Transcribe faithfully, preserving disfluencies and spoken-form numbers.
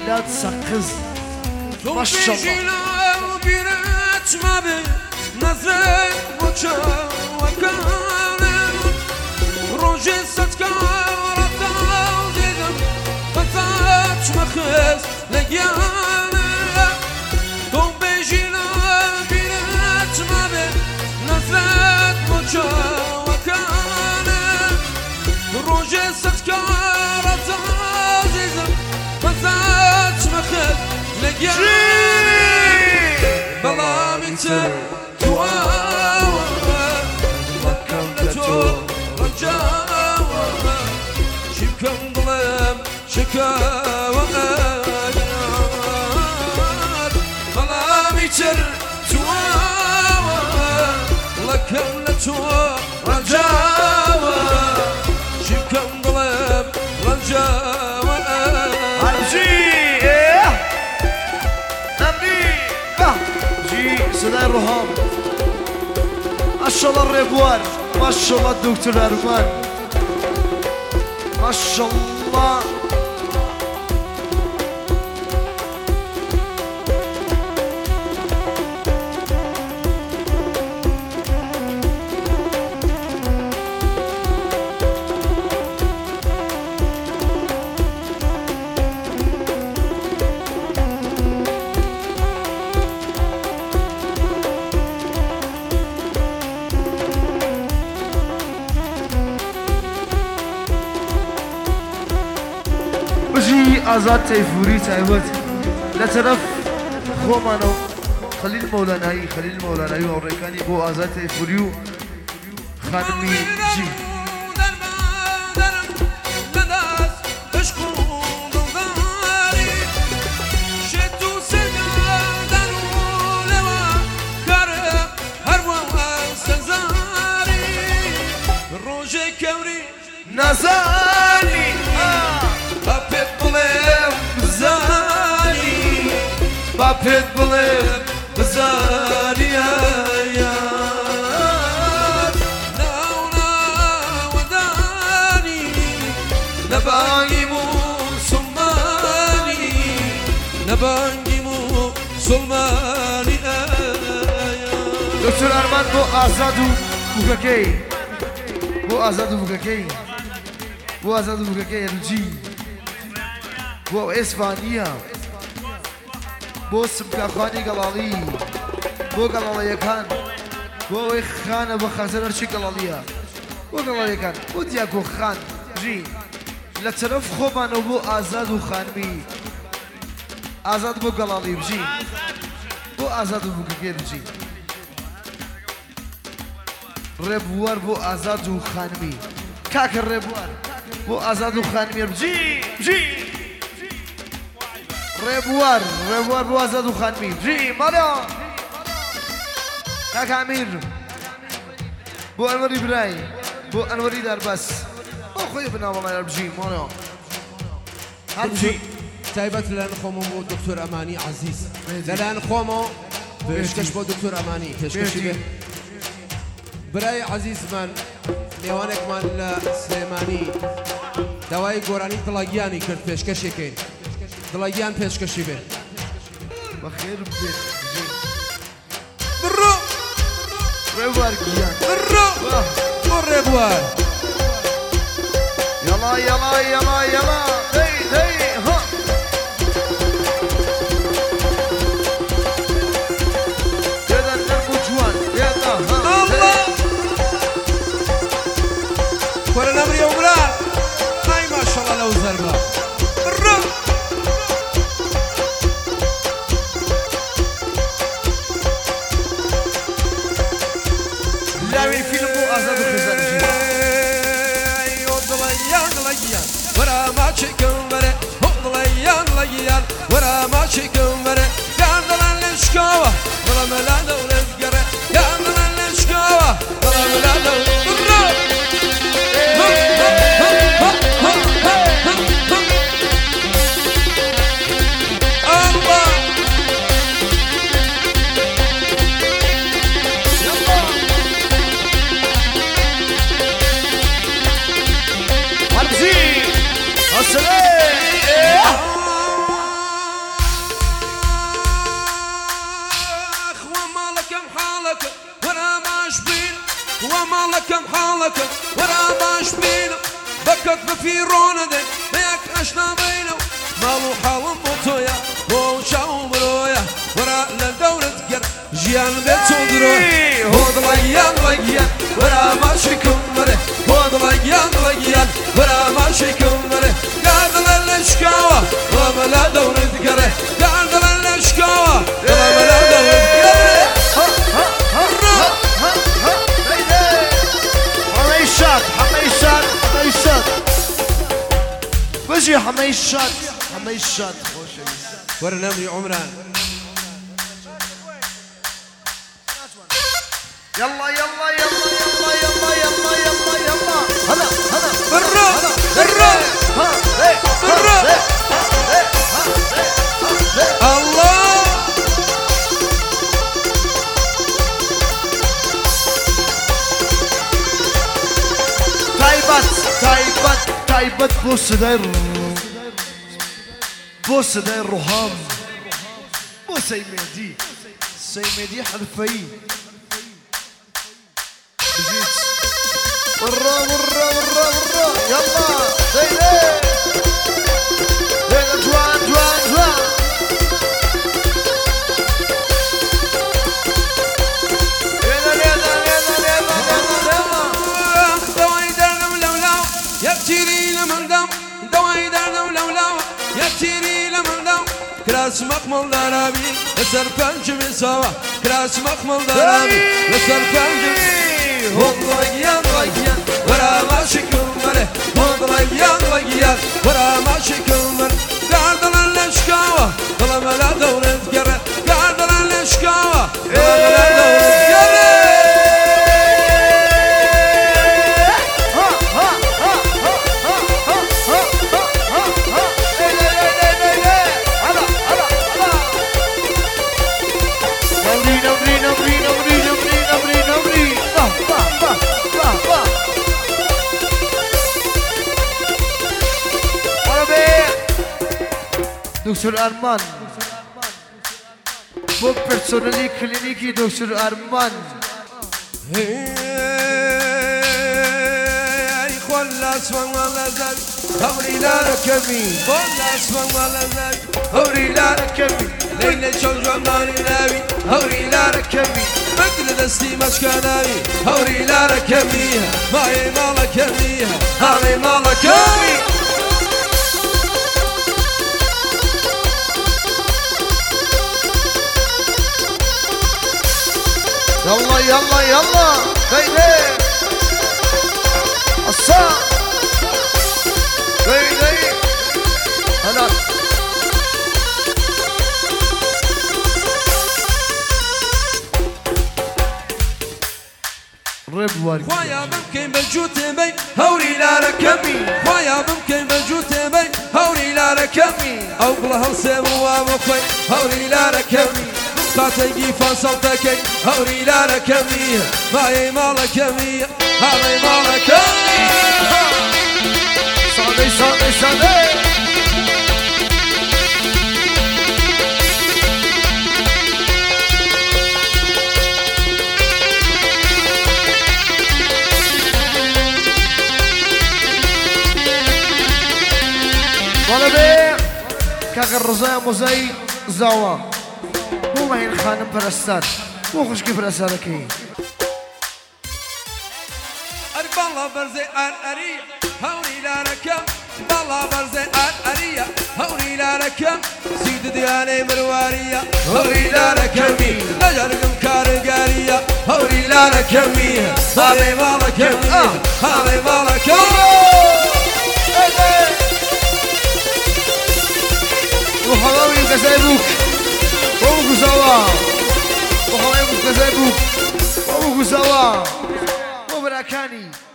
میلاد سقز ماشاءالله ما به نظر بچه و کنم روژه ستکار دیدم فتاش مخص لگیانه تو بجینا بیرت ما به نظر بچه و کنم روژه ستکار دیدم فتاش مخص لگیانه بلا متر دعاوة مكملته رجاوة شبكم ظلم شكاوة بلا متر دعاوة مكملته رجاوة شبكم ظلم رجاوة صدای روحام ماشاءالله الربوان ماشاءالله الدكتور ارمان ماشاءالله آزاد تیفوری تایبت لطرف خومانو خلیل مولانایی خلیل مولانایی و رکانی بو آزاد تیفوری و خانمی جی نزانی بابت بلد بزاری آیات ناونا ودانی نبانگی مو سلمانی نبانگی مو سلمانی آیات دکتر ارمان بو آزاد و بوککی بو آزاد و بوککی بو آزاد و بوککی رجی بو اسپانیا بو سبکاخانی گلالی بو گلالی کان بو خانه بو خزر چی گلالیه بو گلالی کان بو دیاکو خان جی لطرف خوبانو بو آزاد و خانمی آزاد بو گلالی جی بو آزاد و بوکیر جی ربوار بو آزاد و خانمی کاک ربوار بو آزاد و خانمی جی جی ربوار ربوار بو آزاد و خانمی جی مالا کاک امیر بو انوری برای بو انوری در بس بو خوی بنا والله جی مالا هم جی تایبت لان خومو بو دکتر امانی عزیز لان خومو پیشکش بو دکتر امانی پیشکش به برای عزیز من لیوانک من سلیمانی دوای گورانی دلاگیانی کرد پیشکشی کن دلاگیان پیشکشی به بخیر بید برو ربوار گیان برو برو ربوار یلا یلا یلا یلا هی هی ها یادن نرمو جوان یادا ها الله کره نبری عمران ای ماشاءالله لو زربا برو لاوی فیلم بو آزاد و خزانجی ورا ما چکم بره هولا یان لگیان ورا ما چکم بره یان دلن لشکاوا دلن ملان دولت گره یان دلن لشکاوا دلن ملان دولت مالكم حالكم ورا باش بينو بكت بفيرون دك بيك اشنا بينو مالو حالم بوتويا بو شاو برويا ورا لدورة قر جيان بيتو دروي هود ليان ليان ورا ماشي كمري هود ليان ليان ورا ماشي كمري قاعد للشكاوى وملا دورة قري قاعد للشكاوى وملا دورة قري حميشات حميشات حميشات بجي حميشات حميشات ورنامي عمران يلا يلا يلا يلا يلا يلا يلا يلا هلا هلا برا برا برا الله تايبت تايبت تايبت بوس داير بوس داير رهام بوس سيميدي سيميدي حرفي بجيت برا برا برا برا يلا سيدي يلا جوان جوان جوان يلا يلا يلا يلا يلا دواي درنا ولولاو يبتيري لمن دم دواي درنا ولولاو يبتيري لمن دم كراس مقمل درابي لسر بنج من سوا كراس مقمل درابي لسر بنج والله يا ضيان ورا ماشي كمره والله يا ضيان ورا ماشي كمره قاعد للشكاوى والله ما لا دورة قرة قاعد للشكاوى والله ما لا دورة قرة دكتور أرمان بوك بيرسونالي كلينيكي دكتور أرمان خلاص والله زاد هوري لا ركبي خلاص والله زاد هوري لا ركبي ليلة شوجو مالي نبي هوري لا ركبي بدل دستي مشكناي هوري لا ركبي ماي مالك يميها هاي مالك يمي يلا يلا يلا سيدي الصا سيدي هلا رب ورقي خويا ممكن بجوت بي هوري لا ركبي خويا ممكن بجوت بي هوري لا ركبي او بلا هالسموا مخي هوري لا ركبي قاتيجي فصلتكي هوري لا ركبي ماي مالك يمي هاي مالك يمي صادي صادي صادي طلبي كاغر رزايا موزاي زاوا مو ماهين خانم برستان مو خشكي برسالكي بالله برزي الأرية هوري لا ركب بالله برزي الأرية هوري لا ركب سيد دياني مروارية هوري لا ركبي نجرقم كارقارية هوري لا ركبي هذي مالك يمي هذي مالك يمي وحواوي وكسايبوك وابوكو سوا وحواوي وكسايبوك وابوكو سوا وبراكاني